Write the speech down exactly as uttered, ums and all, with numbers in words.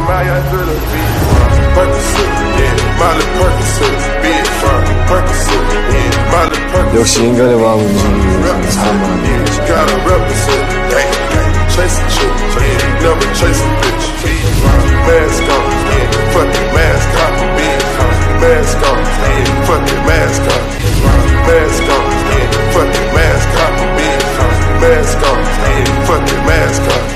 Maya to the beat. Percocet, yeah, Molly Percocet, big fun. Percocet, yeah, Molly Percocet. 역시 인간의 마음은 움직이는 사람. Gotta represent, gang, gang, chase a chick, yeah, never chase a bitch. Mask on, yeah, fuck it, mask on, big fun. Mask on, yeah, fuck it, mask on. Mask on, yeah, fuck it, mask on, big fun. Mask on, yeah, fuck it, mask on.